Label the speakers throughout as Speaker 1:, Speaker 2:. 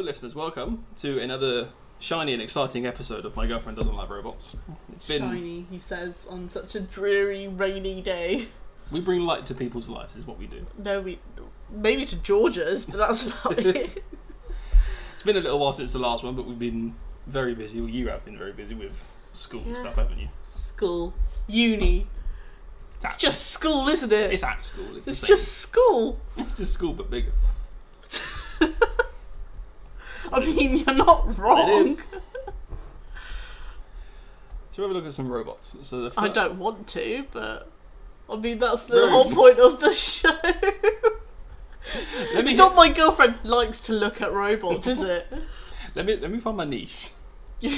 Speaker 1: listeners, welcome to another shiny and exciting episode of My Girlfriend Doesn't Like Robots. It's been
Speaker 2: shiny, he says, on such a dreary, rainy day.
Speaker 1: We bring light to people's lives, is what we do.
Speaker 2: No, maybe to Georgia's, but that's about it.
Speaker 1: It's been a little while since the last one, but we've been very busy. Well, you have been very busy with school and stuff, haven't you?
Speaker 2: School, uni. It's just school, isn't it?
Speaker 1: It's at school. It's
Speaker 2: just school.
Speaker 1: It's just school, but bigger.
Speaker 2: I mean, you're not wrong.
Speaker 1: It is. Shall we have a look at some robots? So
Speaker 2: I don't want to, but I mean that's the whole point of the show. It's not My Girlfriend likes to look at robots, is it?
Speaker 1: Let me find my niche. So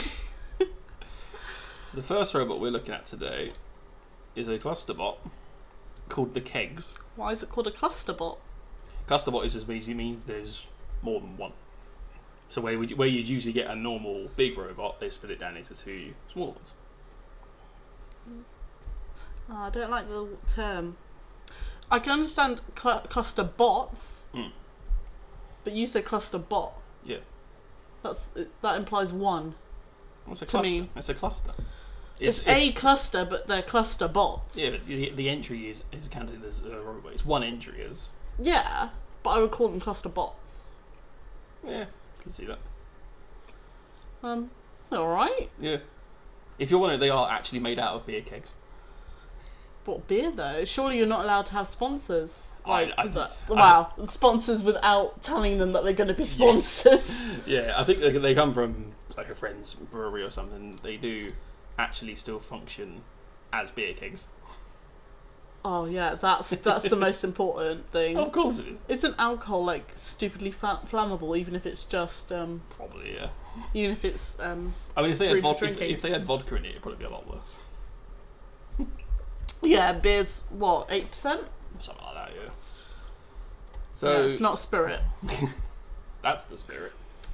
Speaker 1: the first robot we're looking at today is a clusterbot called the Kegs.
Speaker 2: Why is it called a clusterbot?
Speaker 1: Clusterbot is just basically means there's more than one. So where you'd usually get a normal big robot, they split it down into two smaller ones.
Speaker 2: Oh, I don't like the term. I can understand cluster bots, but you said cluster bot.
Speaker 1: Yeah.
Speaker 2: That implies one.
Speaker 1: What's a cluster?
Speaker 2: Me.
Speaker 1: It's a cluster.
Speaker 2: It's a cluster, but they're cluster bots.
Speaker 1: Yeah, but the entry is counted as a robot. It's one entry as...
Speaker 2: Yeah, but I would call them cluster bots.
Speaker 1: Yeah, I can see that.
Speaker 2: Alright.
Speaker 1: Yeah. If you're wondering, they are actually made out of beer kegs.
Speaker 2: What beer though? Surely you're not allowed to have sponsors. Sponsors without telling them that they're going to be sponsors.
Speaker 1: Yeah, I think they come from like a friend's brewery or something. They do actually still function as beer kegs.
Speaker 2: Oh yeah, that's the most important thing.
Speaker 1: Of course it is.
Speaker 2: Isn't alcohol like stupidly flammable, even if it's just
Speaker 1: probably, yeah.
Speaker 2: Even if it's
Speaker 1: I mean, if they had vodka in it, it'd probably be a lot worse.
Speaker 2: Yeah, beer's what, 8%?
Speaker 1: Something like that, yeah. So
Speaker 2: yeah, it's not spirit.
Speaker 1: That's the spirit.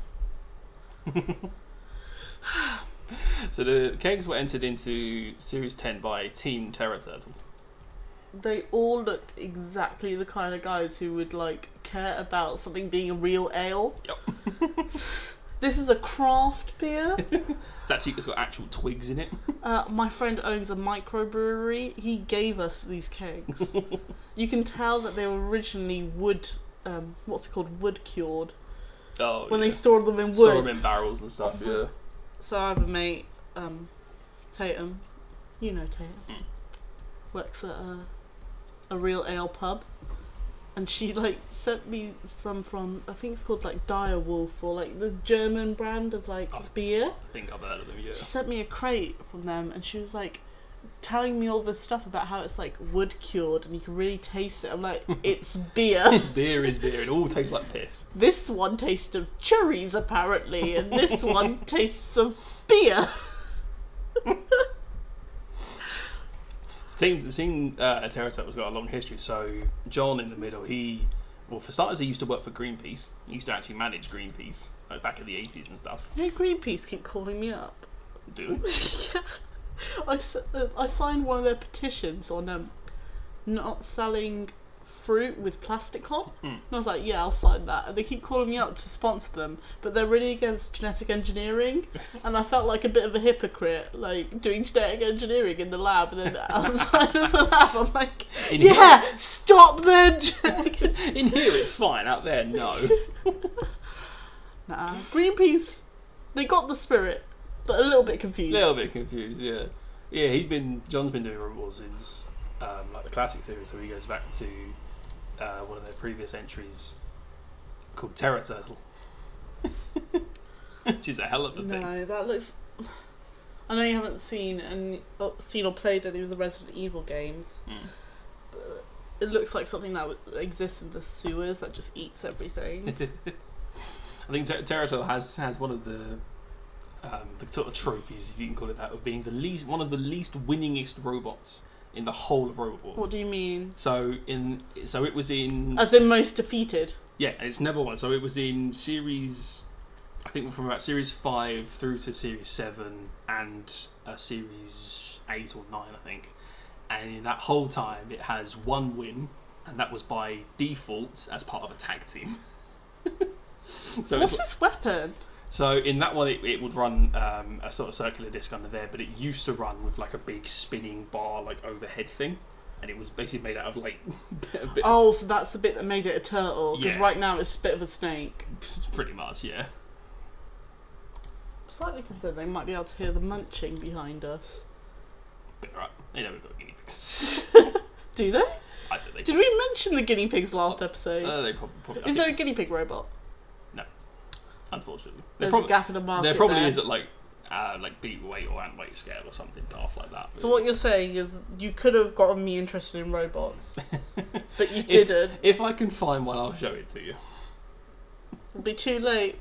Speaker 1: So the kegs were entered into Series 10 by Team Terra Turtle.
Speaker 2: They all look exactly the kind of guys who would like care about something being a real ale.
Speaker 1: Yep.
Speaker 2: This is a craft beer.
Speaker 1: It's got actual twigs in it.
Speaker 2: My friend owns a microbrewery. He gave us these kegs. You can tell that they were originally wood cured.
Speaker 1: Oh,
Speaker 2: when they stored them in wood.
Speaker 1: Store them in barrels and stuff, yeah.
Speaker 2: So I have a mate, Tatum. You know Tatum. Works at a real ale pub. And she like sent me some from, I think it's called like Direwolf, or like the German brand of like beer.
Speaker 1: I think I've heard of them, yeah.
Speaker 2: She sent me a crate from them and she was like telling me all this stuff about how it's like wood cured and you can really taste it. I'm like, it's beer.
Speaker 1: Beer is beer. It all tastes like piss.
Speaker 2: This one tastes of cherries apparently, and this one tastes of beer.
Speaker 1: The team Terra Turtle's got a long history. So John in the middle, for starters, he used to work for Greenpeace. He used to actually manage Greenpeace back in the 80s and stuff.
Speaker 2: You know, Greenpeace keep calling me up.
Speaker 1: Do they?
Speaker 2: Yeah. I signed one of their petitions on not selling fruit with plastic on. And I was like, yeah, I'll sign that. And they keep calling me up to sponsor them, but they're really against genetic engineering. And I felt like a bit of a hypocrite, like doing genetic engineering in the lab, and then outside of the lab I'm like, stop the
Speaker 1: In here it's fine, out there no.
Speaker 2: Nah, Greenpeace, they got the spirit, but a little bit confused.
Speaker 1: Yeah. Yeah, John's been doing robots since like the classic series, so he goes back to one of their previous entries called Terra Turtle. Which is a hell of a thing.
Speaker 2: No, that looks... I know you haven't seen or played any of the Resident Evil games, but it looks like something that exists in the sewers that just eats everything.
Speaker 1: I think Terra Turtle has one of the sort of trophies, if you can call it that, of being one of the least winningest robots in the whole of Robot Wars.
Speaker 2: What do you mean?
Speaker 1: So it was in...
Speaker 2: As in most defeated?
Speaker 1: Yeah, it's never won. So it was in series... I think from about series 5 through to series 7 and series 8 or 9, I think. And in that whole time, it has one win, and that was by default as part of a tag team. So
Speaker 2: What's this weapon?
Speaker 1: So in that one, it would run a sort of circular disc under there, but it used to run with like a big spinning bar, like overhead thing, and it was basically made out of like a bit.
Speaker 2: Oh, so that's the bit that made it a turtle. Because
Speaker 1: Yeah.
Speaker 2: right now it's a bit of a snake.
Speaker 1: Pretty much, yeah.
Speaker 2: Slightly concerned they might be able to hear the munching behind us.
Speaker 1: But right, they never got guinea pigs.
Speaker 2: Do they?
Speaker 1: I don't think.
Speaker 2: Did we mention the guinea pigs last episode?
Speaker 1: They probably.
Speaker 2: Is there a guinea pig robot?
Speaker 1: Unfortunately,
Speaker 2: There's a gap in the market.
Speaker 1: there probably
Speaker 2: there.
Speaker 1: is at like beaver weight or ant weight scale or something daft like that.
Speaker 2: So what you're saying is you could have gotten me interested in robots, but you didn't.
Speaker 1: If I can find one, I'll show it to you.
Speaker 2: It'll be too late.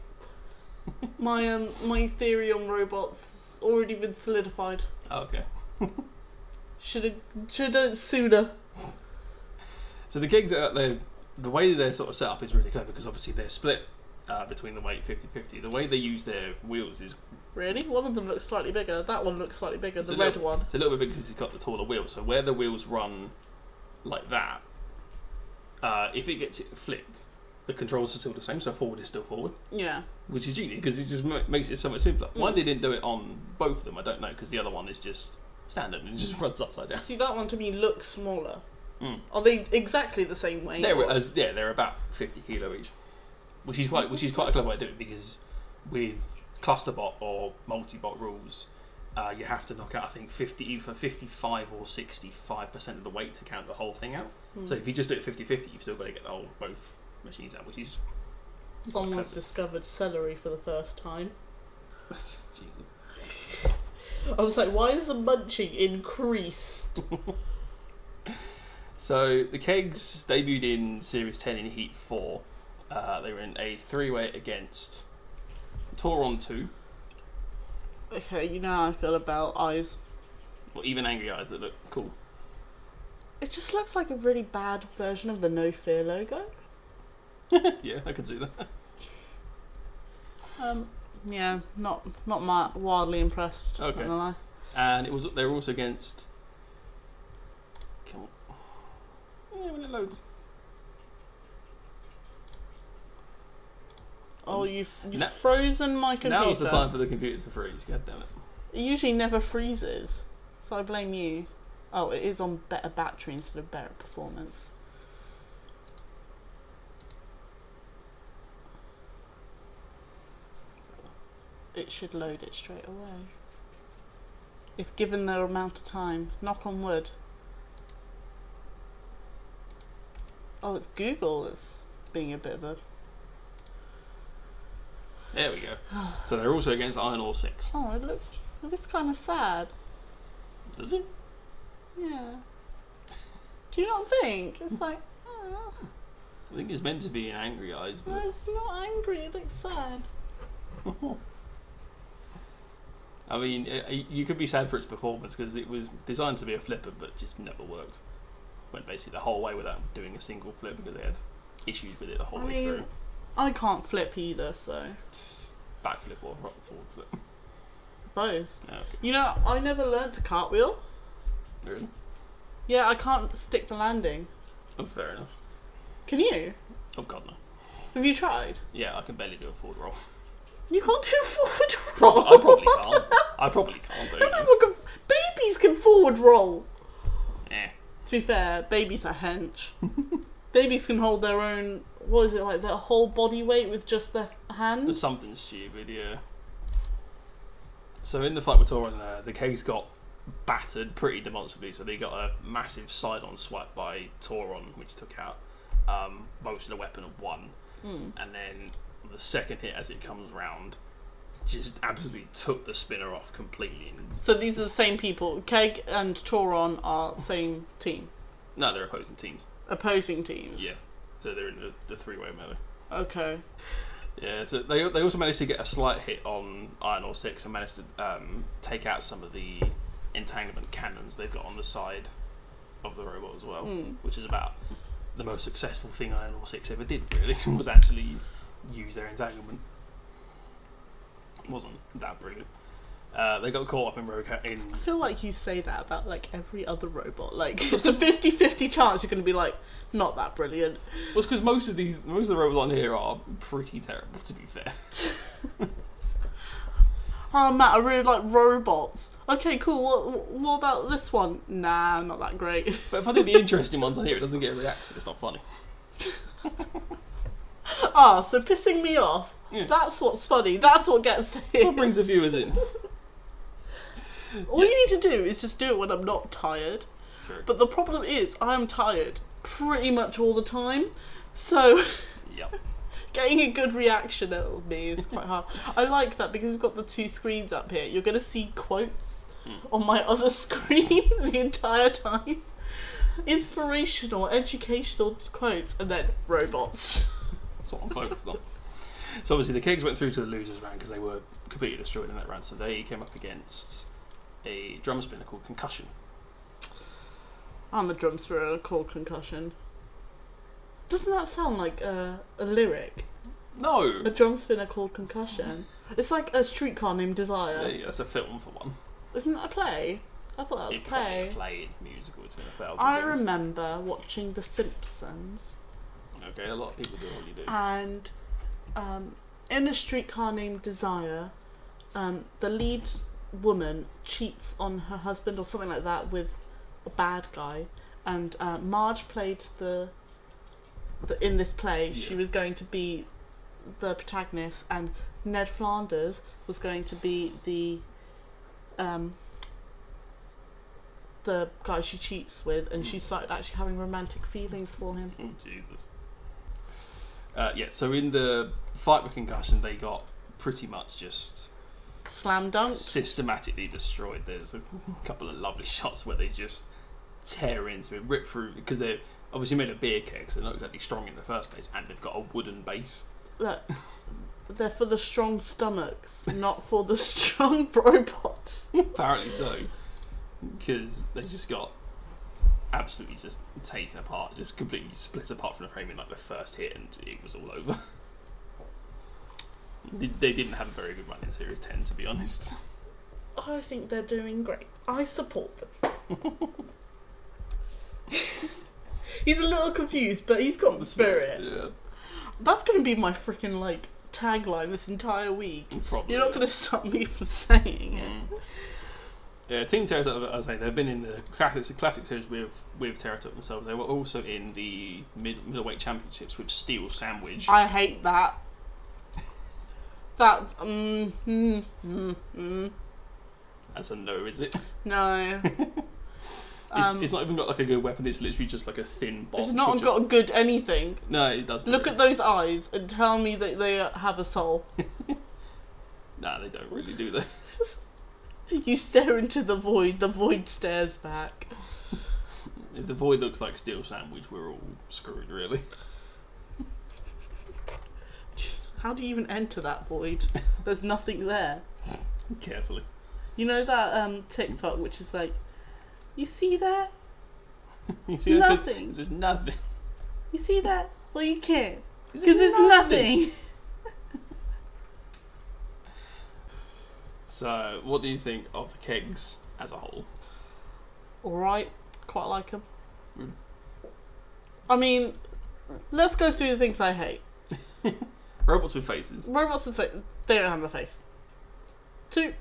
Speaker 2: My theory on robots has already been solidified.
Speaker 1: Oh, okay.
Speaker 2: Should have done it sooner.
Speaker 1: So the gigs the way that they're sort of set up is really clever because obviously they're split between the weight 50-50. The way they use their wheels is
Speaker 2: Really? One of them looks slightly bigger. That one looks slightly bigger.
Speaker 1: It's
Speaker 2: The
Speaker 1: a
Speaker 2: red
Speaker 1: little-
Speaker 2: one.
Speaker 1: it's a little bit because it's got the taller wheels. So where the wheels run like that, if it gets flipped, the controls are still the same. So forward is still forward,
Speaker 2: Yeah.
Speaker 1: which is genius because it just makes it so much simpler. Why they didn't do it on both of them, I don't know. Because the other one is just standard and it just runs upside down.
Speaker 2: See, that one to me looks smaller.
Speaker 1: Mm.
Speaker 2: Are they exactly the same weight?
Speaker 1: They're about 50 kilo each, which is quite a clever way to do it because with clusterbot or multi-bot rules, you have to knock out I think 55 or 65% of the weight to count the whole thing out. So if you just do it 50-50, you've still got to get both machines out, which is
Speaker 2: Someone's discovered celery for the first time.
Speaker 1: Jesus.
Speaker 2: I was like, why is the munching increased?
Speaker 1: So the kegs debuted in Series 10 in Heat 4. They were in a 3-way against Tauron 2,
Speaker 2: Okay, you know how I feel about eyes.
Speaker 1: or even Angry Eyes that look cool.
Speaker 2: It just looks like a really bad version of the No Fear logo.
Speaker 1: Yeah, I can see that.
Speaker 2: Yeah, not wildly impressed.
Speaker 1: Okay.
Speaker 2: Not gonna lie.
Speaker 1: And they were also against. Come on. Yeah, when it loads.
Speaker 2: Oh, you've
Speaker 1: Na-
Speaker 2: frozen my computer.
Speaker 1: Now's the time for the computers to freeze. God damn it.
Speaker 2: It usually never freezes, so I blame you. Oh, it is on better battery instead of better performance. It should load it straight away. If given the amount of time. Knock on wood. Oh, it's Google that's being a bit of a...
Speaker 1: There we go. So they're also against Iron Ore 6.
Speaker 2: Oh, it looks kind of sad.
Speaker 1: Does it?
Speaker 2: Yeah. Do you not think? It's like, oh,
Speaker 1: I think it's meant to be in Angry Eyes,
Speaker 2: well,
Speaker 1: but
Speaker 2: it's not angry, it looks sad.
Speaker 1: I mean, you could be sad for its performance because it was designed to be a flipper, but just never worked. Went basically the whole way without doing a single flip because they had issues with it the whole
Speaker 2: I
Speaker 1: way
Speaker 2: mean,
Speaker 1: through.
Speaker 2: I can't flip either, so
Speaker 1: Backflip or forward flip.
Speaker 2: both.
Speaker 1: Oh, okay.
Speaker 2: You know, I never learnt to cartwheel.
Speaker 1: Really?
Speaker 2: Yeah, I can't stick the landing.
Speaker 1: Oh, fair enough.
Speaker 2: Can you?
Speaker 1: Oh God, no.
Speaker 2: Have you tried?
Speaker 1: Yeah, I can barely do a forward roll.
Speaker 2: You can't do a forward roll.
Speaker 1: I probably can't. I probably can't. But who knows?
Speaker 2: Everyone can, babies can forward roll.
Speaker 1: Eh.
Speaker 2: To be fair, babies are hench. Babies can hold their own. What is it like? Their whole body weight with just their
Speaker 1: There's
Speaker 2: hands.
Speaker 1: something stupid, yeah. So in the fight with Tauron, the K's got battered pretty demonstrably. So they got a massive side-on swipe by Tauron, which took out most of the weapon of one, and then the second hit as it comes round just absolutely took the spinner off completely.
Speaker 2: So these are the same people. Keg and Tauron are same team,
Speaker 1: No, they're opposing teams.
Speaker 2: opposing teams.
Speaker 1: Yeah, so they're in the 3-way melee.
Speaker 2: Okay.
Speaker 1: Yeah, so they also managed to get a slight hit on Iron Ore 6 and managed to take out some of the entanglement cannons they've got on the side of the robot as well, which is about the most successful thing Iron Ore 6 ever did, really, was actually use their entanglement. It wasn't that brilliant. They got caught up in
Speaker 2: I feel like you say that about like every other robot. Like it's a 50-50 chance you're going to be like, not that brilliant.
Speaker 1: Well, it's because most of the robots on here are pretty terrible, to be fair.
Speaker 2: Oh, Matt, I really like robots. Okay, cool. What about this one? Nah, not that great.
Speaker 1: But if I think the interesting ones on here, it doesn't get a reaction. It's not funny.
Speaker 2: So pissing me off.
Speaker 1: Yeah.
Speaker 2: That's what's funny. That's what gets hits.
Speaker 1: That's what brings the viewers in.
Speaker 2: All you need to do is just do it when I'm not tired.
Speaker 1: True.
Speaker 2: But the problem is, I'm tired pretty much all the time. So
Speaker 1: Yep.
Speaker 2: getting a good reaction out of me is quite hard. I like that because we've got the two screens up here. You're going to see quotes on my other screen the entire time. Inspirational, educational quotes, and then robots.
Speaker 1: That's what I'm focused on. So obviously the Kegs went through to the losers round because they were completely destroyed in that round. So they came up against a drum spinner called Concussion.
Speaker 2: I'm a drum spinner called Concussion. Doesn't that sound like a lyric?
Speaker 1: No!
Speaker 2: A drum spinner called Concussion. It's like a streetcar named Desire.
Speaker 1: There you go, that's a film for one.
Speaker 2: Isn't that a play? I thought that was
Speaker 1: It's
Speaker 2: a
Speaker 1: probably
Speaker 2: play.
Speaker 1: a play musical, it's been 1,000
Speaker 2: I
Speaker 1: years.
Speaker 2: remember watching The Simpsons,
Speaker 1: Okay, a lot of people do what you do.
Speaker 2: and in a streetcar named Desire, the lead woman cheats on her husband or something like that with a bad guy, and Marge played the in this play.
Speaker 1: Yeah.
Speaker 2: She was going to be the protagonist, and Ned Flanders was going to be the guy she cheats with, and she started actually having romantic feelings for him.
Speaker 1: Oh, Jesus. Yeah, so in the fight with Concussion, they got pretty much just
Speaker 2: Slam dunk.
Speaker 1: systematically destroyed. There's a couple of lovely shots where they just tear into it, rip through, because they're obviously made of beer kegs, so they're not exactly strong in the first place, and they've got a wooden base.
Speaker 2: Look, they're for the strong stomachs, not for the strong robots.
Speaker 1: Apparently so, because they just got absolutely just taken apart, just completely split apart from the frame in like the first hit, and it was all over. They didn't have a very good run in Series 10, to be honest.
Speaker 2: I think they're doing great. I support them. He's a little confused, but he's got the spirit.
Speaker 1: Yeah,
Speaker 2: That's going to be my freaking like tagline this entire week.
Speaker 1: probably.
Speaker 2: You're not going to stop me from saying it.
Speaker 1: Yeah, Team Terratop, as I say, they've been in the classic series with Terratop themselves. They were also in the middleweight championships with Steel Sandwich.
Speaker 2: I hate that. That's
Speaker 1: That's a no, is it?
Speaker 2: no.
Speaker 1: It's not even got like a good weapon. It's literally just like a thin box.
Speaker 2: It's not got a good anything.
Speaker 1: No, it doesn't.
Speaker 2: Look
Speaker 1: really.
Speaker 2: at those eyes and tell me that they have a soul.
Speaker 1: Nah, they don't really do that.
Speaker 2: You stare into the void stares back.
Speaker 1: If the void looks like Steel Sandwich, we're all screwed, really.
Speaker 2: How do you even enter that void? There's nothing there.
Speaker 1: Carefully.
Speaker 2: You know that TikTok which is like, you see that?
Speaker 1: You
Speaker 2: It's
Speaker 1: see that? 'Cause
Speaker 2: nothing.
Speaker 1: There's nothing.
Speaker 2: You see that? Well, you can't.
Speaker 1: This
Speaker 2: Because
Speaker 1: is
Speaker 2: it's nothing.
Speaker 1: So, what do you think of the Kegs as a whole?
Speaker 2: Alright, quite like them.
Speaker 1: Mm.
Speaker 2: I mean, let's go through the things I hate.
Speaker 1: Robots with faces.
Speaker 2: Robots with face, they don't have a face. 2,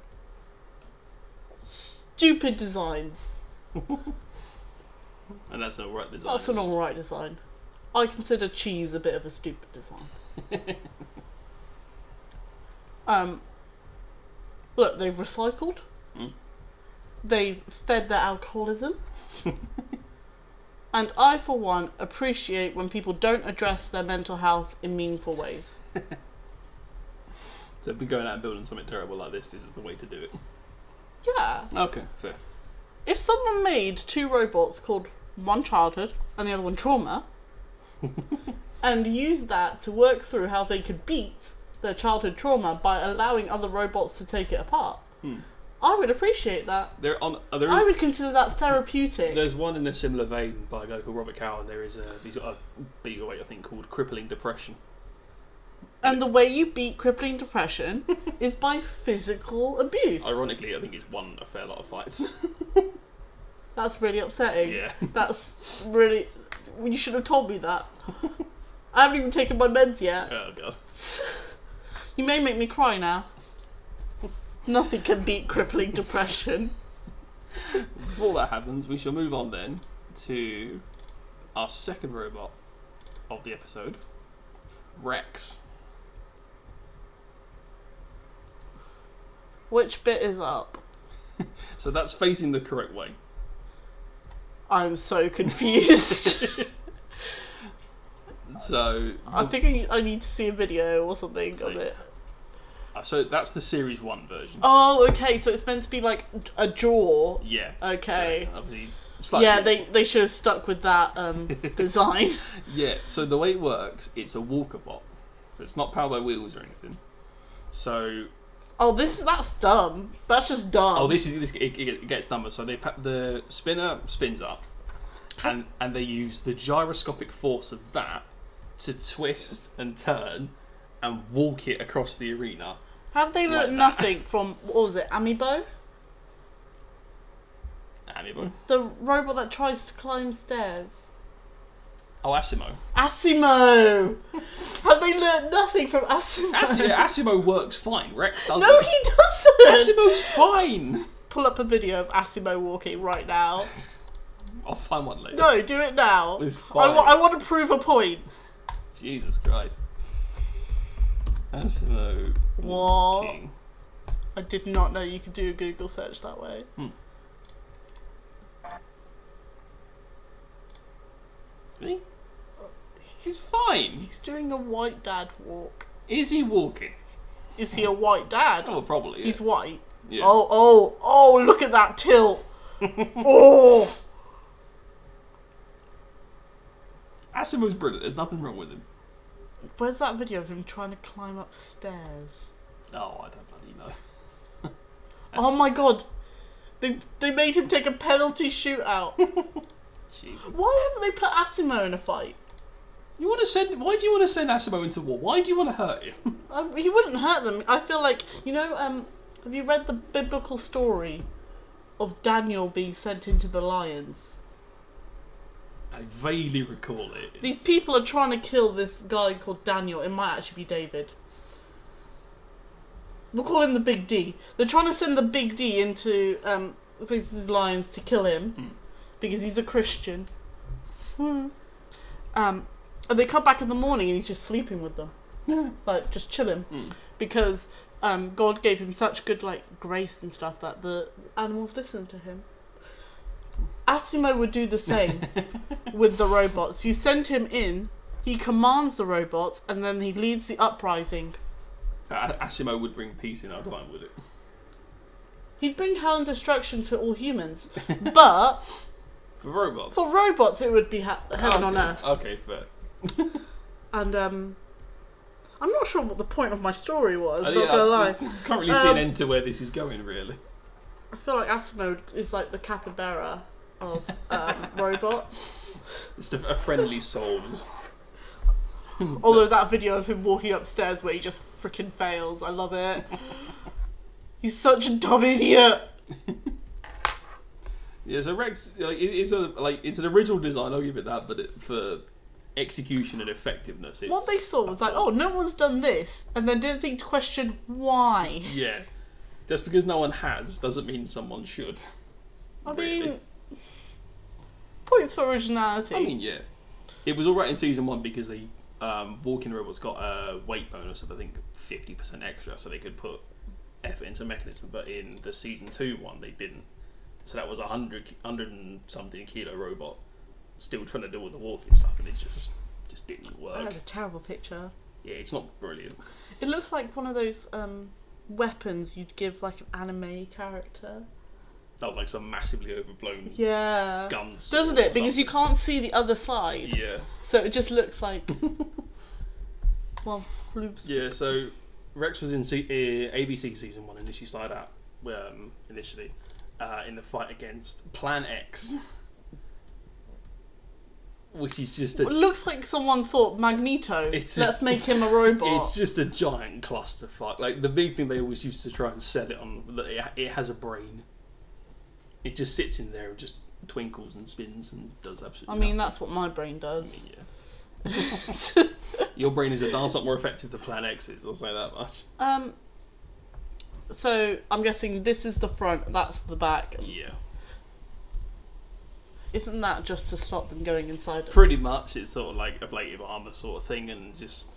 Speaker 2: stupid designs.
Speaker 1: And that's an alright design.
Speaker 2: That's an alright design. I consider cheese a bit of a stupid design. Look, they've recycled.
Speaker 1: Mm.
Speaker 2: They've fed their alcoholism. And I, for one, appreciate when people don't address their mental health in meaningful ways.
Speaker 1: So, if we're going out and building something terrible like this is the way to do it.
Speaker 2: Yeah.
Speaker 1: Okay, fair.
Speaker 2: If someone made 2 robots called one childhood and the other one trauma, and used that to work through how they could beat their childhood trauma by allowing other robots to take it apart, I would appreciate that. I would consider that therapeutic.
Speaker 1: There's one in a similar vein by a guy called Robert Cowan. There is he's got a bigger weight, I think, called Crippling Depression.
Speaker 2: And the way you beat crippling depression is by physical abuse.
Speaker 1: Ironically, I think he's won a fair lot of fights.
Speaker 2: That's really upsetting.
Speaker 1: Yeah.
Speaker 2: That's really... You should have told me that. I haven't even taken my meds yet.
Speaker 1: Oh, God.
Speaker 2: You may make me cry now. Nothing can beat crippling depression.
Speaker 1: Before that happens, we shall move on then to our second robot of the episode, Rex.
Speaker 2: Which bit is up?
Speaker 1: So that's facing the correct way.
Speaker 2: I'm so confused.
Speaker 1: So
Speaker 2: I think I need to see a video or something of it.
Speaker 1: So that's the Series 1 version.
Speaker 2: Oh, okay, so it's meant to be like a jaw.
Speaker 1: Yeah.
Speaker 2: Okay.
Speaker 1: So obviously, slightly.
Speaker 2: Yeah, they should have stuck with that design.
Speaker 1: Yeah, so the way it works, it's a walker bot. So it's not powered by wheels or anything. So...
Speaker 2: Oh, that's dumb. That's just dumb.
Speaker 1: Oh, it gets dumber. So the spinner spins up, and they use the gyroscopic force of that to twist and turn and walk it across the arena.
Speaker 2: Have they learnt nothing from, what was it, Amiibo?
Speaker 1: Amiibo?
Speaker 2: The robot that tries to climb stairs.
Speaker 1: Oh, Asimo.
Speaker 2: Asimo! Have they learnt nothing from Asimo?
Speaker 1: Asimo works fine. Rex doesn't.
Speaker 2: No, he doesn't!
Speaker 1: Asimo's fine!
Speaker 2: Pull up a video of Asimo walking right now.
Speaker 1: I'll find one later.
Speaker 2: No, do it now.
Speaker 1: It's fine.
Speaker 2: I want to prove a point.
Speaker 1: Jesus Christ. Asimo
Speaker 2: What?
Speaker 1: walking.
Speaker 2: I did not know you could do a Google search that way.
Speaker 1: See? He's fine.
Speaker 2: He's doing a white dad walk.
Speaker 1: Is he walking?
Speaker 2: Is he a white dad?
Speaker 1: Oh, probably. Yeah.
Speaker 2: He's white.
Speaker 1: Yeah.
Speaker 2: Oh, look at that tilt. Oh.
Speaker 1: Asimo's brilliant. There's nothing wrong with him.
Speaker 2: Where's that video of him trying to climb upstairs?
Speaker 1: Oh, I don't bloody know.
Speaker 2: Oh my god. They made him take a penalty shootout.
Speaker 1: Jesus.
Speaker 2: Why haven't they put Asimo in a fight?
Speaker 1: Why do you want to send Asimo into war? Why do you want to hurt him?
Speaker 2: He wouldn't hurt them. I feel like, have you read the biblical story of Daniel being sent into the lions?
Speaker 1: I vaguely recall it.
Speaker 2: These people are trying to kill this guy called Daniel. It might actually be David. We'll call him the Big D. They're trying to send the Big D into these lions to kill him because he's a Christian. And they come back in the morning and he's just sleeping with them, like just chilling, because God gave him such good grace and stuff that the animals listen to him. Asimo would do the same with the robots. You send him in, he commands the robots, and then he leads the uprising.
Speaker 1: So Asimo would bring peace in our time, would it?
Speaker 2: He'd bring hell and destruction to all humans, but
Speaker 1: For robots?
Speaker 2: for robots it would be heaven on earth.
Speaker 1: Okay, fair.
Speaker 2: And I'm not sure what the point of my story was, not
Speaker 1: Yeah,
Speaker 2: gonna lie.
Speaker 1: I can't really see an end to where this is going, really.
Speaker 2: I feel like Asimo is like the capybara of robots.
Speaker 1: Just a friendly soul.
Speaker 2: Although that video of him walking upstairs where he just freaking fails, I love it. He's such a dumb idiot.
Speaker 1: Yeah, so Rex, it's an original design. I'll give it that, but for execution and effectiveness,
Speaker 2: What they saw was like, oh, no one's done this, and then didn't think to question why.
Speaker 1: Yeah, just because no one has doesn't mean someone should.
Speaker 2: I
Speaker 1: really.
Speaker 2: mean, points for originality.
Speaker 1: I mean, yeah, it was alright in season 1 because they walking robots got a weight bonus of I think 50% extra, so they could put effort into a mechanism. But in the season 2 one, they didn't. So that was 100 and something kilo robot still trying to do all the walking stuff, and it just didn't work.
Speaker 2: That's a terrible picture.
Speaker 1: Yeah, it's not brilliant.
Speaker 2: It looks like one of those weapons you'd give like an anime character.
Speaker 1: Not like some massively overblown
Speaker 2: Yeah.
Speaker 1: gun.
Speaker 2: Doesn't it? Because you can't see the other side.
Speaker 1: Yeah.
Speaker 2: So it just looks like... well, floops.
Speaker 1: Yeah, so Rex was in ABC season 1, and she started out initially in the fight against Plan X. which is just
Speaker 2: It looks like someone thought Magneto. Let's make him a robot.
Speaker 1: It's just a giant clusterfuck. Like the big thing they always used to try and sell it on, that it has a brain. It just sits in there and just twinkles and spins and does absolutely.
Speaker 2: I mean, that's what my brain does.
Speaker 1: I mean, yeah. Your brain is a dance lot more effective than Plan X is. I'll say that much.
Speaker 2: So I'm guessing this is the front, that's the back.
Speaker 1: Yeah.
Speaker 2: Isn't that just to stop them going inside?
Speaker 1: Pretty much, it's sort of like ablative armor sort of thing, and just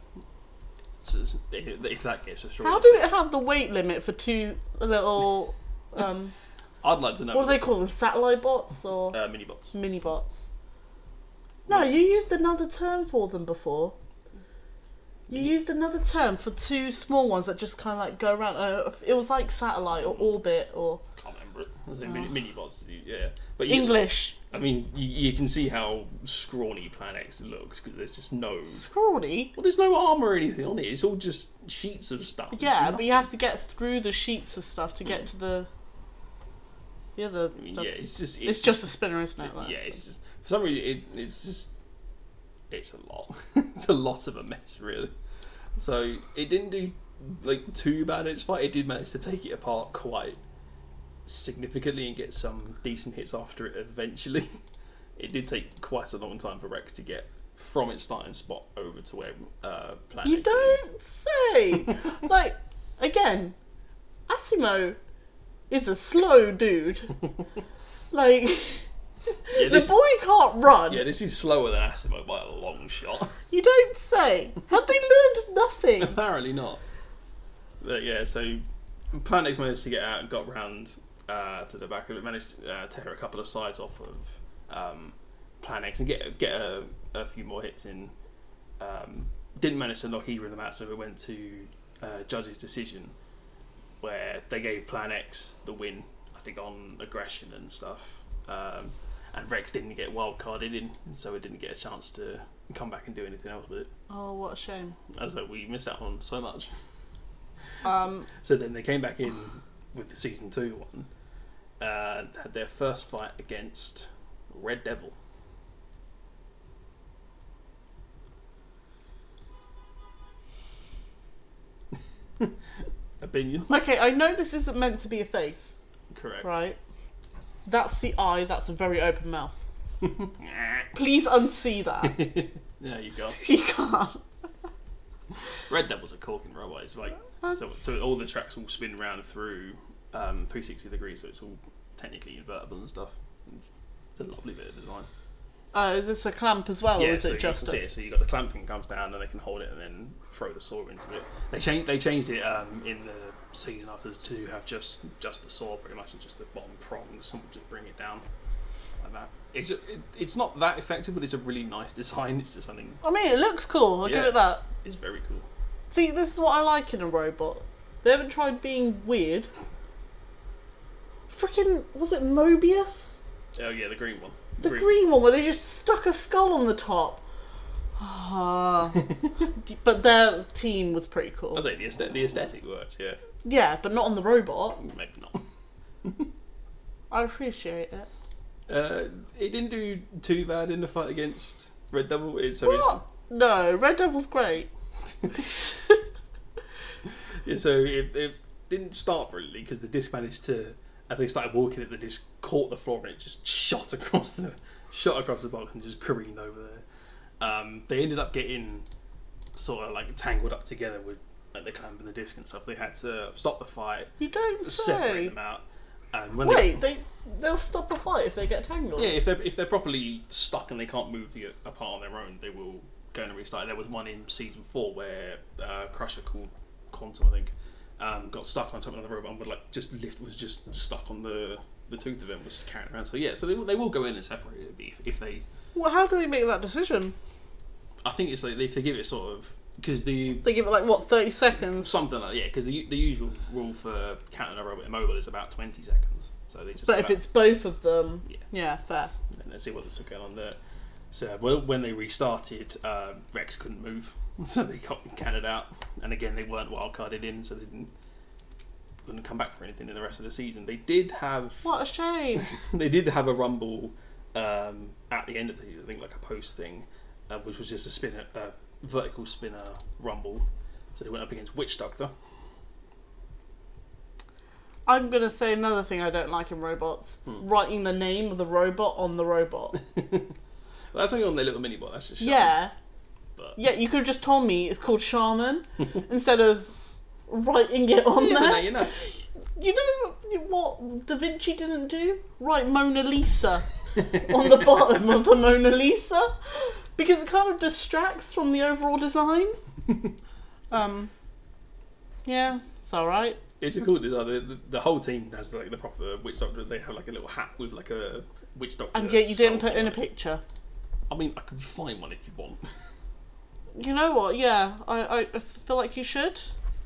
Speaker 1: if that gets destroyed.
Speaker 2: How do it have the weight limit for two little?
Speaker 1: I'd like to know.
Speaker 2: What do they call them? Satellite bots or
Speaker 1: mini bots?
Speaker 2: Mini bots. No, you used another term for them before. You used another term for two small ones that just kind of like go around. It was like satellite or orbit or.
Speaker 1: Can't remember it. I think mini bots. Yeah, but
Speaker 2: English.
Speaker 1: I mean, you can see how scrawny Plan X looks because there's just no.
Speaker 2: Scrawny?
Speaker 1: Well, there's no armor or anything on it. It's all just sheets of stuff.
Speaker 2: Yeah, but you have to get through the sheets of stuff to get to the other stuff.
Speaker 1: Yeah, it's
Speaker 2: just a spinner, isn't it?
Speaker 1: Yeah, it's just for some reason it's a lot. It's a lot of a mess, really. So it didn't do like too bad in its fight. It did manage to take it apart quite significantly and get some decent hits after it eventually. It did take quite a long time for Rex to get from its starting spot over to where Plan
Speaker 2: You
Speaker 1: X
Speaker 2: don't
Speaker 1: is.
Speaker 2: say! Like, again, Asimo is a slow dude. Like,
Speaker 1: Yeah,
Speaker 2: the boy can't run.
Speaker 1: Yeah, this is slower than Asimo by a long shot.
Speaker 2: You don't say. Have they learned nothing?
Speaker 1: Apparently not. But yeah, so Plan X managed to get out and got round to the back of it, managed to tear a couple of sides off of Plan X and get a few more hits in. Didn't manage to knock either of them out, so it went to judge's decision, where they gave Plan X the win, I think, on aggression and stuff. And Rex didn't get wildcarded in, so it didn't get a chance to come back and do anything else with it.
Speaker 2: Oh, what a shame.
Speaker 1: As though we missed out on so much.
Speaker 2: So
Speaker 1: then they came back in with the season 2 one and had their first fight against Red Devil. Opinions?
Speaker 2: Okay, I know this isn't meant to be a face,
Speaker 1: Correct.
Speaker 2: right? That's the eye, that's a very open mouth. Please unsee that.
Speaker 1: Yeah, you go.
Speaker 2: You can't.
Speaker 1: Red Devil's a corking robot. It's like so all the tracks all spin around through 360 degrees, so it's all technically invertible and stuff. It's a lovely bit of design.
Speaker 2: Is this a clamp as well, or is it just
Speaker 1: a... So you got the clamp thing comes down and they can hold it and then throw the saw into it. They changed it in the season after to have just the saw pretty much and just the bottom prongs and just bring it down like that. It's not that effective, but it's a really nice design. It's just something.
Speaker 2: I mean, it looks cool. I'll give it that.
Speaker 1: It's very cool.
Speaker 2: See, this is what I like in a robot. They haven't tried being weird. Freaking, was it Mobius?
Speaker 1: Oh yeah, the green one.
Speaker 2: The green one where they just stuck a skull on the top. But their team was pretty cool.
Speaker 1: I was like, the aesthetic works, yeah.
Speaker 2: Yeah, but not on the robot.
Speaker 1: Maybe not.
Speaker 2: I appreciate it.
Speaker 1: It didn't do too bad in the fight against Red Devil.
Speaker 2: No, Red Devil's great.
Speaker 1: Yeah, so it didn't start brilliantly because the disc managed to, as they started walking it, the disc caught the floor and it just shot across the box and just careened over there. They ended up getting sort of like tangled up together with like the clamp and the disc and stuff. They had to stop the fight.
Speaker 2: You don't
Speaker 1: separate
Speaker 2: say.
Speaker 1: them out. And when
Speaker 2: they'll stop a fight if they get tangled.
Speaker 1: Yeah, if they're properly stuck and they can't move apart on their own, they will go and restart. There was one in season 4 where Crusher called Quantum, I think, got stuck on top of the robot and was just stuck on the tooth of him, was just carrying around. So yeah, so they will go in and separate it if they.
Speaker 2: Well, how do they make that decision?
Speaker 1: I think it's like if they give it sort of because
Speaker 2: they give it like what 30 seconds.
Speaker 1: Something like because the usual rule for counting a robot immobile is about 20 seconds. So they just.
Speaker 2: But if it's both of them, yeah, fair.
Speaker 1: And let's see what's going on there. So when they restarted, Rex couldn't move, so they got counted out. And again, they weren't wildcarded in, so they couldn't come back for anything in the rest of the season. They did have
Speaker 2: what a shame.
Speaker 1: They did have a rumble at the end of the season, I think like a post thing, which was just a vertical spinner rumble. So they went up against Witch Doctor.
Speaker 2: I'm going to say another thing I don't like in robots. Writing the name of the robot on the robot.
Speaker 1: Well, that's only on their little mini-bot, that's just Shaman.
Speaker 2: Yeah.
Speaker 1: But...
Speaker 2: Yeah, you could have just told me it's called Shaman instead of writing it on there.
Speaker 1: Now you know.
Speaker 2: You know what Da Vinci didn't do? Write Mona Lisa on the bottom of the Mona Lisa. Because it kind of distracts from the overall design. Yeah, it's alright.
Speaker 1: It's a cool design. The whole team has like the proper Witch Doctor. They have like a little hat with like a Witch Doctor.
Speaker 2: And yet you didn't put in a picture.
Speaker 1: I mean, I could find one if you want.
Speaker 2: You know what? Yeah, I feel like you should.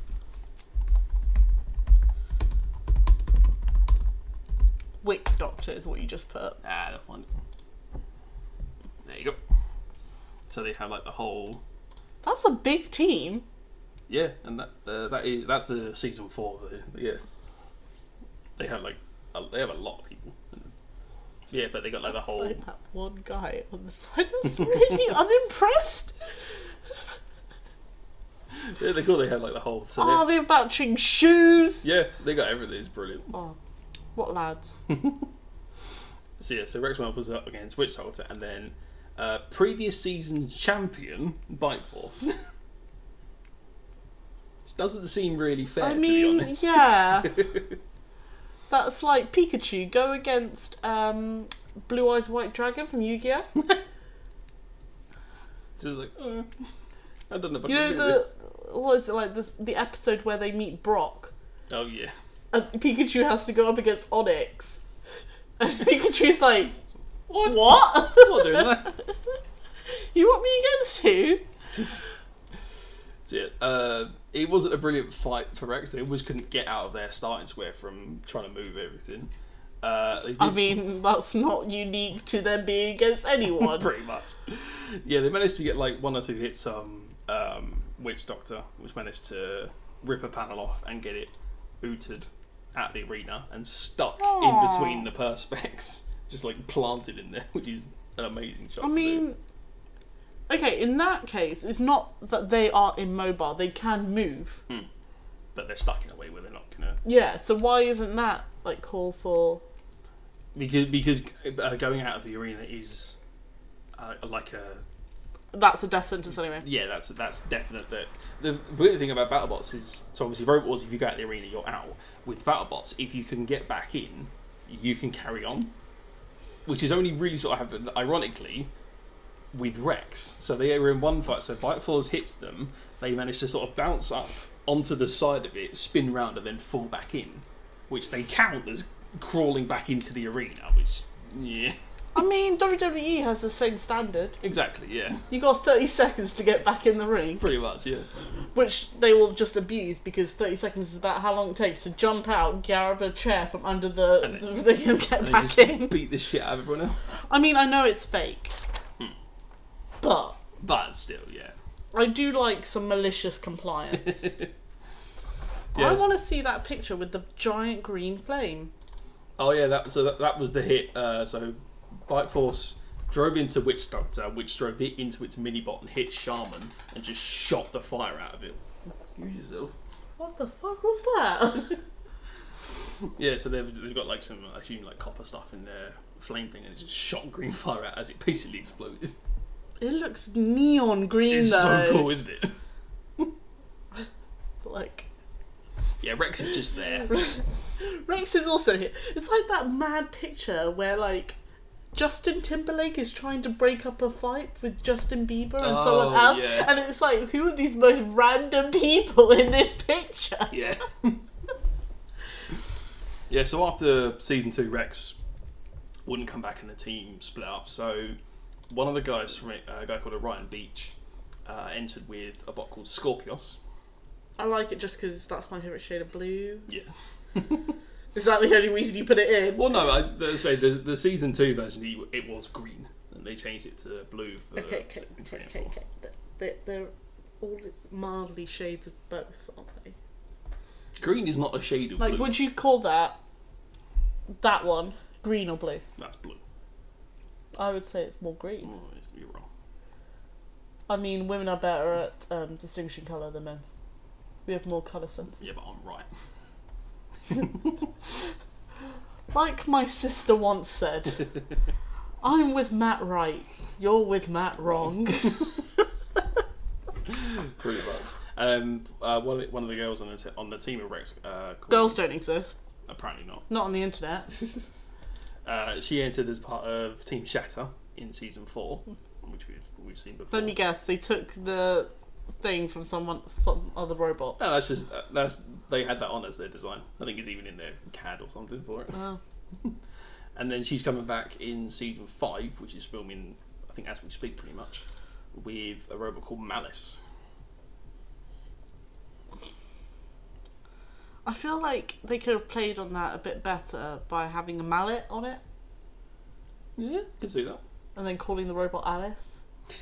Speaker 2: Witch Doctor is what you just put.
Speaker 1: They'll find it. There you go. So they have like the whole.
Speaker 2: That's a big team.
Speaker 1: Yeah, and that's the season 4. Yeah, they have like they have a lot of people. Yeah, but they got like the whole.
Speaker 2: Like that one guy on the side that's really unimpressed.
Speaker 1: Yeah, they're cool. They have like the whole. So
Speaker 2: they're matching shoes.
Speaker 1: Yeah, they got everything. It's brilliant.
Speaker 2: Oh, what lads?
Speaker 1: So yeah, so Rex was up against Witch Doctor, and then previous season's champion Bite Force. Doesn't seem really fair, to be honest.
Speaker 2: Yeah. That's like Pikachu go against Blue Eyes White Dragon from Yu-Gi-Oh!
Speaker 1: Just like, I don't know if I
Speaker 2: you
Speaker 1: can
Speaker 2: know
Speaker 1: do this.
Speaker 2: what is it like the episode where they meet Brock?
Speaker 1: Oh yeah.
Speaker 2: And Pikachu has to go up against Onyx. And Pikachu's like,
Speaker 1: What?
Speaker 2: What?
Speaker 1: What doing that?
Speaker 2: You want me against who?
Speaker 1: That's it. It wasn't a brilliant fight for Rex. They always couldn't get out of their starting square from trying to move everything.
Speaker 2: I mean, that's not unique to them being against anyone.
Speaker 1: Pretty much. Yeah, they managed to get like 1 or 2 hits on Witch Doctor, which managed to rip a panel off and get it booted at the arena and stuck in between the perspex, just like planted in there, which is an amazing shot.
Speaker 2: Okay, in that case, it's not that they are immobile; they can move.
Speaker 1: But they're stuck in a way where they're not gonna.
Speaker 2: Yeah. So why isn't that like call for?
Speaker 1: Because going out of the arena is like a.
Speaker 2: That's a death sentence anyway.
Speaker 1: Yeah, that's definite. That the weird thing about BattleBots is, so obviously Robot Wars, if you go out of the arena, you're out. With BattleBots, if you can get back in, you can carry on, which is only really sort of happened ironically with Rex. So they were in one fight, so Bite Force hits them, they manage to sort of bounce up onto the side of it, spin round and then fall back in, which they count as crawling back into the arena, which, yeah.
Speaker 2: I mean, WWE has the same standard.
Speaker 1: Exactly, yeah.
Speaker 2: You got 30 seconds to get back in the ring.
Speaker 1: Pretty much, yeah.
Speaker 2: Which they will just abuse because 30 seconds is about how long it takes to jump out, grab a chair from under the thing and get back in.
Speaker 1: Beat the shit out of everyone else.
Speaker 2: I mean, I know it's fake.
Speaker 1: But still, yeah.
Speaker 2: I do like some malicious compliance.
Speaker 1: Yes.
Speaker 2: I want to see that picture with the giant green flame.
Speaker 1: Oh yeah, that was the hit. So Bite Force drove into Witch Doctor, which drove it into its mini-bot and hit Shaman and just shot the fire out of it. Excuse yourself.
Speaker 2: What the fuck was that?
Speaker 1: Yeah, so they've got like some, I assume, like copper stuff in their flame thing, and it just shot green fire out as it basically exploded.
Speaker 2: It looks neon green
Speaker 1: It's
Speaker 2: though.
Speaker 1: so cool, isn't it?
Speaker 2: Like,
Speaker 1: yeah, Rex is just there.
Speaker 2: Rex is also here. It's like that mad picture where like Justin Timberlake is trying to break up a fight with Justin Bieber and someone else,
Speaker 1: yeah.
Speaker 2: and it's like, who are these most random people in this picture?
Speaker 1: Yeah. Yeah, so after season 2, Rex wouldn't come back and the team split up. So one of the guys from it, a guy called Orion Beach, entered with a bot called Scorpios.
Speaker 2: I like it just because that's my favourite shade of blue.
Speaker 1: Yeah.
Speaker 2: Is that the only reason you put it in?
Speaker 1: Well, no, I'd say the season 2 version, it was green, and they changed it to blue for
Speaker 2: Okay. They're all mildly shades of both, aren't they?
Speaker 1: Green is not a shade of
Speaker 2: like,
Speaker 1: blue.
Speaker 2: would you call that one green or blue?
Speaker 1: That's blue.
Speaker 2: I would say it's more green.
Speaker 1: Oh, you're wrong.
Speaker 2: I mean, women are better at distinguishing colour than men. We have more colour sense.
Speaker 1: Yeah, but I'm right.
Speaker 2: Like my sister once said, I'm with Matt right, you're with Matt wrong.
Speaker 1: Pretty much. One of the girls on the team of Rex.
Speaker 2: Girls don't exist.
Speaker 1: Apparently not.
Speaker 2: Not on the internet.
Speaker 1: She entered as part of Team Shatter in season 4, which we've seen before.
Speaker 2: Let me guess, they took the thing from some other robot.
Speaker 1: No, they had that on as their design. I think it's even in their CAD or something for it.
Speaker 2: Oh.
Speaker 1: And then she's coming back in season 5, which is filming, I think, as we speak, pretty much, with a robot called Malice.
Speaker 2: I feel like they could have played on that a bit better by having a mallet on it.
Speaker 1: Yeah, could see that.
Speaker 2: And then calling the robot Alice.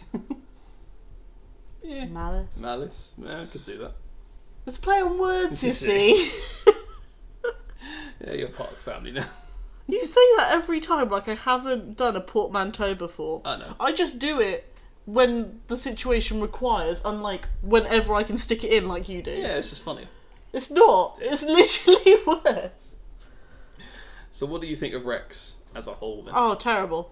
Speaker 1: Yeah.
Speaker 2: Malice.
Speaker 1: Yeah, I could see that.
Speaker 2: Let's play on words, you see.
Speaker 1: Yeah, you're part of the family now.
Speaker 2: You say that every time, like I haven't done a portmanteau before.
Speaker 1: I know.
Speaker 2: I just do it when the situation requires, unlike whenever I can stick it in like you do.
Speaker 1: Yeah, it's just funny.
Speaker 2: It's not. It's literally worse.
Speaker 1: So what do you think of Rex as a whole then?
Speaker 2: Oh, terrible.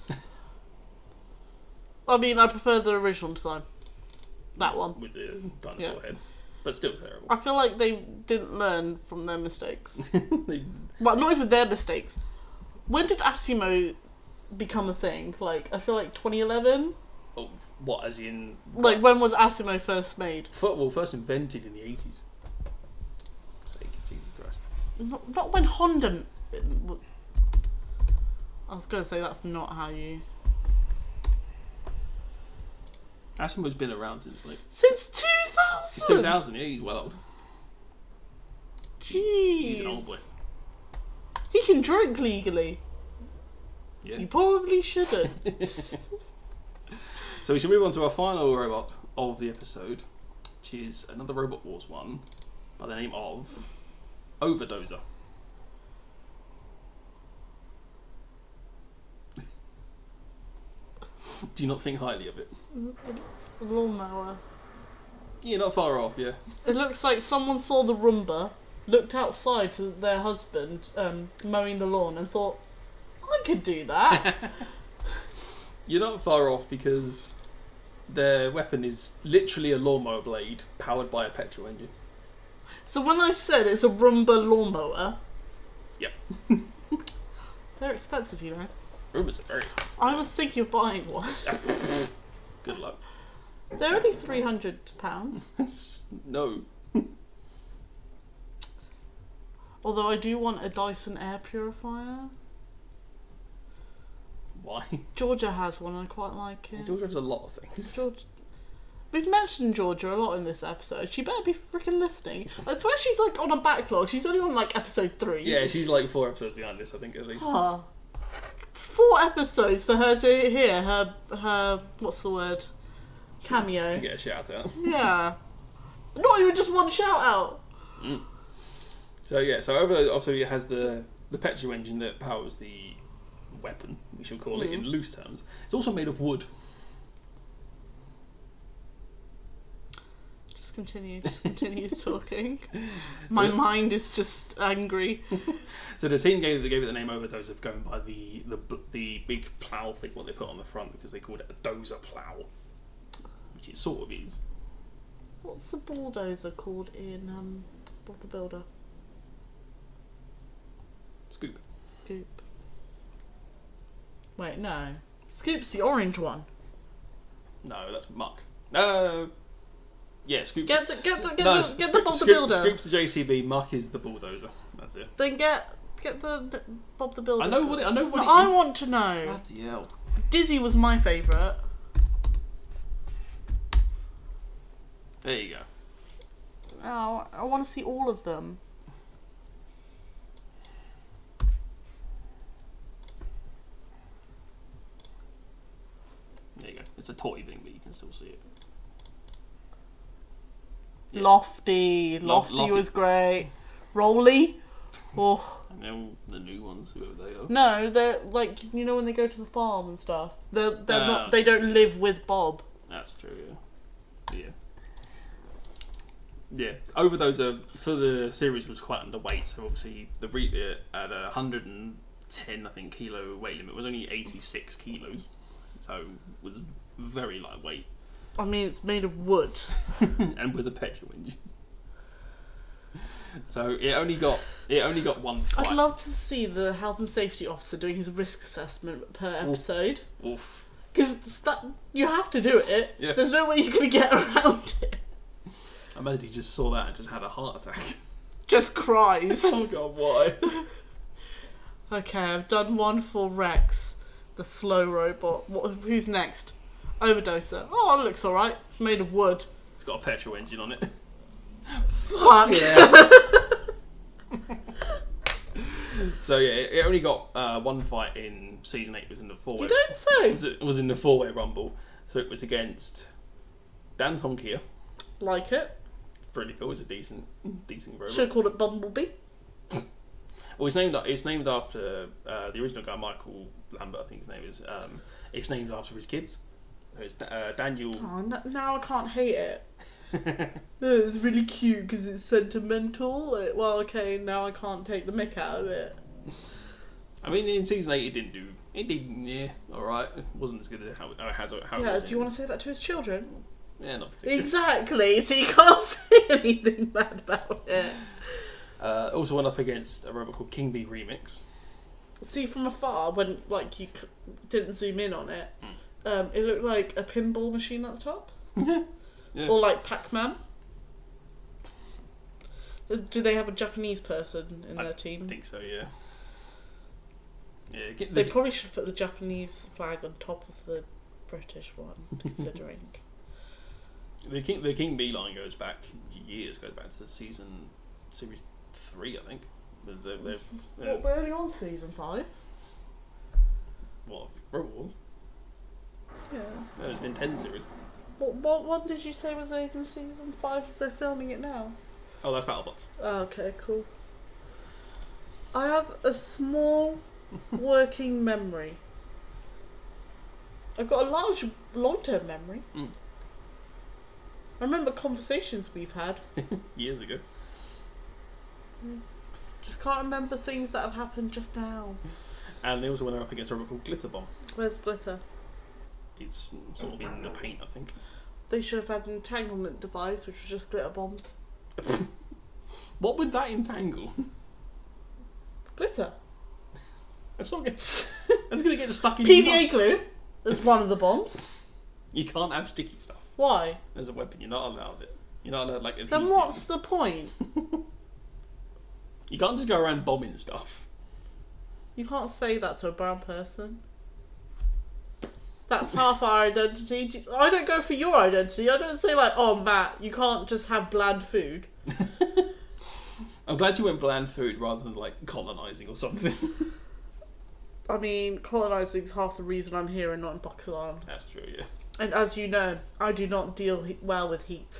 Speaker 2: I mean, I prefer the original design. That one.
Speaker 1: With the dinosaur head. But still terrible.
Speaker 2: I feel like they didn't learn from their mistakes.
Speaker 1: They-
Speaker 2: Well, not even their mistakes. When did Asimo become a thing? Like, I feel like 2011?
Speaker 1: Oh, what, as in...
Speaker 2: Like, when was Asimo first made?
Speaker 1: First invented in the 80s. Sake, Jesus Christ.
Speaker 2: Not when Honda... I was going to say that's not how you...
Speaker 1: Asimo's been around since, like...
Speaker 2: Since 2000!
Speaker 1: 2000, yeah, he's well old.
Speaker 2: Jeez.
Speaker 1: He's an old boy.
Speaker 2: He can drink legally.
Speaker 1: Yeah.
Speaker 2: You probably shouldn't.
Speaker 1: So we should move on to our final robot of the episode, which is another Robot Wars one by the name of Overdozer. Do you not think highly of it?
Speaker 2: It's a lawnmower.
Speaker 1: You're not far off, yeah.
Speaker 2: It looks like someone saw the Roomba, looked outside to their husband mowing the lawn and thought, I could do that.
Speaker 1: You're not far off because their weapon is literally a lawnmower blade powered by a petrol engine.
Speaker 2: So when I said it's a Roomba lawnmower...
Speaker 1: Yep.
Speaker 2: They're expensive, you know.
Speaker 1: Roombas are very expensive.
Speaker 2: I was thinking of buying one.
Speaker 1: Good luck.
Speaker 2: They're only £300.
Speaker 1: No.
Speaker 2: Although I do want a Dyson air purifier.
Speaker 1: Why?
Speaker 2: Georgia has one and I quite like it.
Speaker 1: Georgia has a lot of things.
Speaker 2: We've mentioned Georgia a lot in this episode. She better be freaking listening. I swear she's like on a backlog. She's only on like episode 3.
Speaker 1: Yeah, she's like 4 episodes behind this, I think, at least.
Speaker 2: Ah. 4 episodes for her to hear her what's the word? Cameo.
Speaker 1: To get a shout out.
Speaker 2: Yeah. Not even just one shout out.
Speaker 1: Mm. So yeah, so obviously it has the petrol engine that powers the weapon, we shall call it in loose terms. It's also made of wood.
Speaker 2: Just continue talking. My mind is just angry.
Speaker 1: So the team gave it the name Overdose of going by the big plough thing what they put on the front because they called it a dozer plough, which it sort of is.
Speaker 2: What's the bulldozer called in Bob the Builder?
Speaker 1: Scoop.
Speaker 2: Scoop. Wait, no. Scoop's the orange one.
Speaker 1: No, that's Muck. No. Yeah, Scoop's...
Speaker 2: Get the Bob the Builder.
Speaker 1: Scoop's the JCB, Muck is the bulldozer. That's it.
Speaker 2: Then get the Bob the Builder.
Speaker 1: I know what it is.
Speaker 2: I want to know.
Speaker 1: Bloody hell.
Speaker 2: Dizzy was my favourite.
Speaker 1: There you go.
Speaker 2: Oh, I want to see all of them.
Speaker 1: There you go. It's a toy thing, but you can still see it.
Speaker 2: Yeah. Lofty was great. Rolly, oh,
Speaker 1: And they're all the new ones, whoever they are.
Speaker 2: No, they're like, you know, when they go to the farm and stuff. They're not. They
Speaker 1: Okay.
Speaker 2: don't live with Bob.
Speaker 1: That's true, yeah. Yeah. Overdose for the series was quite underweight, so obviously the reboot at 110, I think, kilo weight limit was only 86 kilos. So it was very lightweight.
Speaker 2: I mean, it's made of wood.
Speaker 1: And with a petrol engine. So it only got one fight.
Speaker 2: I'd love to see the health and safety officer doing his risk assessment per episode.
Speaker 1: Oof.
Speaker 2: Because you have to do it.
Speaker 1: Yeah.
Speaker 2: There's no way you can get around it.
Speaker 1: I imagine he just saw that and just had a heart attack.
Speaker 2: Just cries.
Speaker 1: Oh god, why?
Speaker 2: Okay, I've done one for Rex, the slow robot. Who's next? Overdoser. Oh, it looks alright. It's made of wood.
Speaker 1: It's got a petrol engine on it.
Speaker 2: Fuck.
Speaker 1: Yeah. So yeah, it only got one fight in season 8. It was in the four-way.
Speaker 2: You don't say.
Speaker 1: It was in the four-way rumble. So it was against Dan Tonkia.
Speaker 2: Like it.
Speaker 1: Pretty cool. It's a decent robot.
Speaker 2: Should have called it Bumblebee.
Speaker 1: Well, it's named after the original guy, Michael Lambert. I think his name is. It's named after his kids. So it's Daniel.
Speaker 2: Oh, now I can't hate it. It's really cute because it's sentimental. Well, okay, now I can't take the mick out of it.
Speaker 1: I mean, in season 8, it did, yeah, alright. It wasn't as good as how it was.
Speaker 2: Do you want to say that to his children?
Speaker 1: Yeah, not particularly.
Speaker 2: Exactly, so you can't say anything bad about it.
Speaker 1: Also went up against a robot called King Bee Remix.
Speaker 2: See, from afar, when you didn't zoom in on it, it looked like a pinball machine at the top.
Speaker 1: Yeah.
Speaker 2: Or like Pac-Man. Do they have a Japanese person in their team?
Speaker 1: I think so, yeah. Yeah,
Speaker 2: They probably should put the Japanese flag on top of the British one, considering.
Speaker 1: The King Bee line goes back to series 3, I think.
Speaker 2: We're only on season 5.
Speaker 1: What, Robot?
Speaker 2: Yeah.
Speaker 1: No, there's been 10 series.
Speaker 2: What one did you say was in season 5? So they're filming it now.
Speaker 1: Oh, that's BattleBots.
Speaker 2: Oh, okay, cool. I have a small working memory. I've got a large long-term memory. I remember conversations we've had.
Speaker 1: Years ago.
Speaker 2: Just can't remember things that have happened just now.
Speaker 1: And they also went up against a robot called Glitter Bomb.
Speaker 2: Where's Glitter?
Speaker 1: It's sort of in the paint, I think.
Speaker 2: They should have had an entanglement device, which was just glitter bombs.
Speaker 1: What would that entangle?
Speaker 2: Glitter.
Speaker 1: That's not good. That's going to get stuck in your
Speaker 2: PVA
Speaker 1: mouth.
Speaker 2: glue is one of the bombs.
Speaker 1: You can't have sticky stuff.
Speaker 2: Why?
Speaker 1: As a weapon, you're not allowed it. You're not allowed, like, adhesive.
Speaker 2: Then what's the point?
Speaker 1: You can't just go around bombing stuff.
Speaker 2: You can't say that to a brown person. That's half our identity. I don't go for your identity. I don't say like, oh Matt, you can't just have bland food.
Speaker 1: I'm glad you went bland food rather than like colonising or something.
Speaker 2: I mean, colonising is half the reason I'm here and not in Pakistan.
Speaker 1: That's true, yeah.
Speaker 2: And as you know, I do not deal well with heat.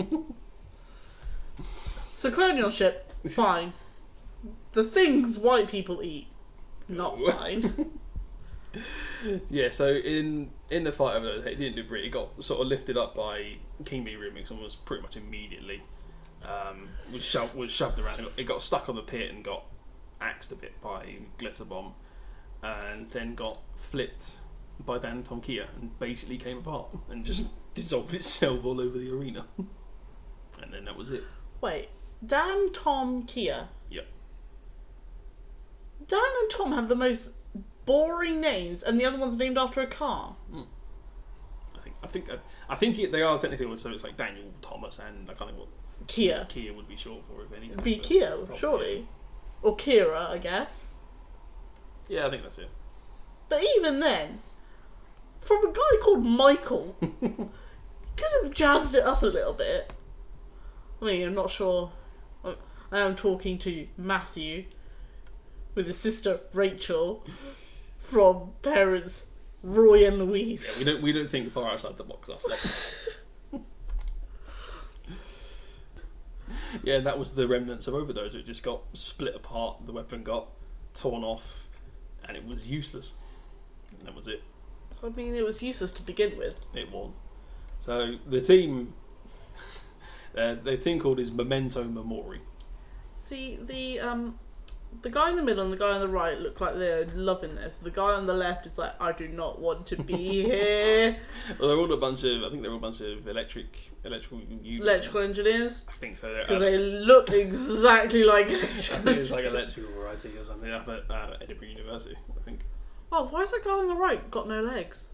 Speaker 2: So colonialship, fine. The things white people eat, not fine.
Speaker 1: Yeah, so in the fight over there, it didn't do pretty. It got sort of lifted up by King Bee Remix and was pretty much immediately was shoved around. It got stuck on the pit and got axed a bit by Glitter Bomb, and then got flipped by Dan Tonkia and basically came apart and just dissolved itself all over the arena. And then that was it.
Speaker 2: Wait, Dan, Tom, Kia.
Speaker 1: Yep.
Speaker 2: Dan and Tom have the most boring names, and the other one's named after a car.
Speaker 1: I think they are technically, so it's like Daniel Thomas, and I can't think what
Speaker 2: Kia.
Speaker 1: Kia would be short for, if anything.
Speaker 2: It'd be
Speaker 1: but
Speaker 2: Kia,
Speaker 1: probably,
Speaker 2: surely. Or Kira, I guess.
Speaker 1: Yeah, I think that's it.
Speaker 2: But even then, from a guy called Michael, could have jazzed it up a little bit. I mean, I'm not sure. I am talking to Matthew with his sister Rachel from parents Roy and Louise.
Speaker 1: Yeah, we don't think far outside the box. Yeah, that was the remnants of Overdose. It just got split apart, the weapon got torn off, and it was useless. And that was it.
Speaker 2: I mean, it was useless to begin with.
Speaker 1: It was. So the team, their team called is Memento Mori.
Speaker 2: See, the guy in the middle and the guy on the right look like they're loving this. The guy on the left is like, I do not want to be here.
Speaker 1: Well, they're all a bunch of, I think they're all a bunch of electrical
Speaker 2: engineers.
Speaker 1: I think so.
Speaker 2: Because they look exactly like
Speaker 1: I think it's like electrical variety or something up at Edinburgh University, I think.
Speaker 2: Oh, why has that guy on the right got no legs?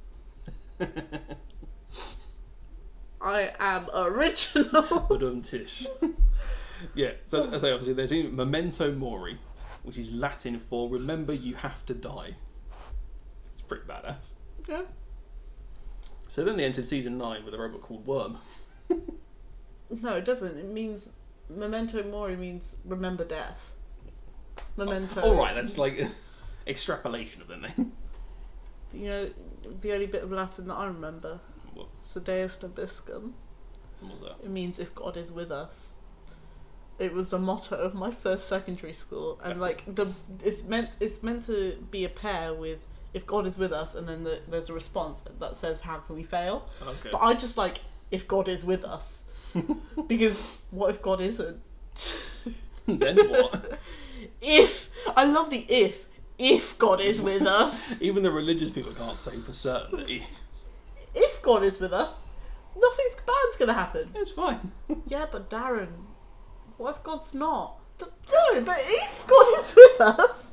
Speaker 2: I am original.
Speaker 1: Tish. Yeah, so I say obviously there's Memento Mori, which is Latin for remember you have to die. It's pretty badass.
Speaker 2: Yeah.
Speaker 1: So then they entered season 9 with a robot called Worm.
Speaker 2: No, it doesn't. It means Memento Mori means remember death. Memento.
Speaker 1: Oh, alright, that's like extrapolation of the name.
Speaker 2: You know, the only bit of Latin that I remember.
Speaker 1: What?
Speaker 2: Sedeus Nobiscum.
Speaker 1: What was that?
Speaker 2: It means if God is with us. It was the motto of my first secondary school, and like it's meant to be a pair with if God is with us, and then there's a response that says how can we fail.
Speaker 1: Okay.
Speaker 2: But I just like if God is with us, because what if God isn't?
Speaker 1: Then what?
Speaker 2: I love the if God is with us.
Speaker 1: Even the religious people can't say for certain that he is.
Speaker 2: If God is with us, nothing's bad's gonna happen.
Speaker 1: It's fine.
Speaker 2: Yeah, but Darren, what if God's not? No, but if God is with us.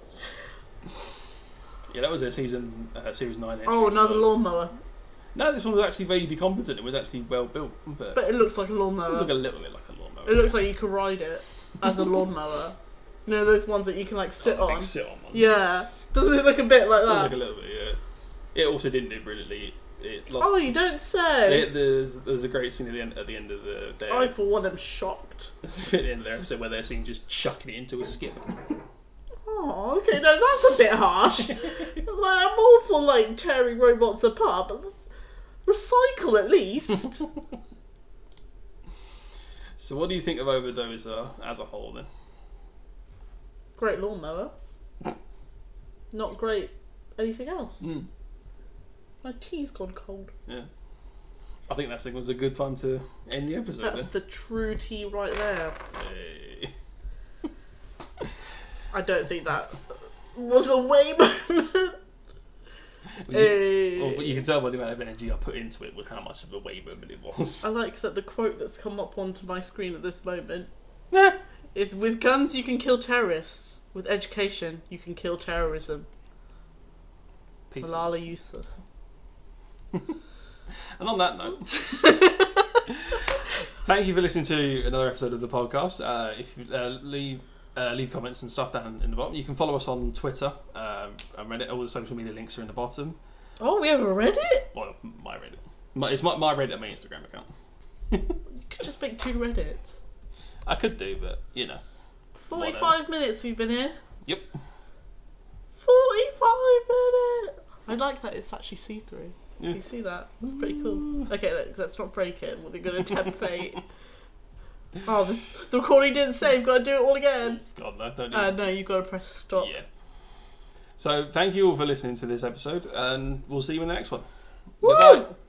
Speaker 1: Yeah, that was their series 9.
Speaker 2: Oh, another lawnmower.
Speaker 1: No, this one was actually vaguely competent. It was actually well built, but
Speaker 2: it looks like a
Speaker 1: it
Speaker 2: lawnmower.
Speaker 1: looked a little bit like a lawnmower.
Speaker 2: It looks like you could ride it as a lawnmower. You know those ones that you can like sit on.
Speaker 1: Big sit on ones.
Speaker 2: Yeah, doesn't it look a bit like
Speaker 1: It looks
Speaker 2: that?
Speaker 1: like a little bit. Yeah. It also didn't do brilliantly. It lost.
Speaker 2: Oh, you don't say.
Speaker 1: There's a great scene at the end of the day.
Speaker 2: I for one am shocked.
Speaker 1: There's a bit at the end of the episode where they're seen just chucking it into a skip.
Speaker 2: Oh, okay, no, that's a bit harsh. Like, I'm all for like tearing robots apart, but recycle at least.
Speaker 1: So what do you think of Overdose as a whole then?
Speaker 2: Great lawnmower. Not great anything else.
Speaker 1: Mm.
Speaker 2: My tea's gone cold.
Speaker 1: Yeah. I think that was a good time to end the episode.
Speaker 2: That's the true tea right there.
Speaker 1: Hey.
Speaker 2: I don't think that was a way moment.
Speaker 1: Well, but you can tell by the amount of energy I put into it was how much of a way moment it was.
Speaker 2: I like that the quote that's come up onto my screen at this moment
Speaker 1: Nah.
Speaker 2: is, with guns you can kill terrorists, with education you can kill terrorism.
Speaker 1: Peace.
Speaker 2: Malala Yousaf.
Speaker 1: And on that note, thank you for listening to another episode of the podcast. If you leave comments and stuff down in the bottom, you can follow us on Twitter and Reddit. All the social media links are in the bottom.
Speaker 2: Oh, we have a Reddit?
Speaker 1: Well, my Reddit. It's my Reddit and my Instagram account.
Speaker 2: You could just make 2 Reddits.
Speaker 1: I could do, but you know.
Speaker 2: 45 minutes we've been here.
Speaker 1: Yep.
Speaker 2: 45 minutes! I like that it's actually see-through.
Speaker 1: Yeah.
Speaker 2: You see that? That's pretty cool. Okay, look, let's not break it. Was it going to tempt fate? Oh, the recording didn't save. Got to do it all again.
Speaker 1: God, no, don't do it.
Speaker 2: No, you've got to press stop.
Speaker 1: Yeah. So, thank you all for listening to this episode, and we'll see you in the next one.
Speaker 2: Woo!
Speaker 1: Goodbye.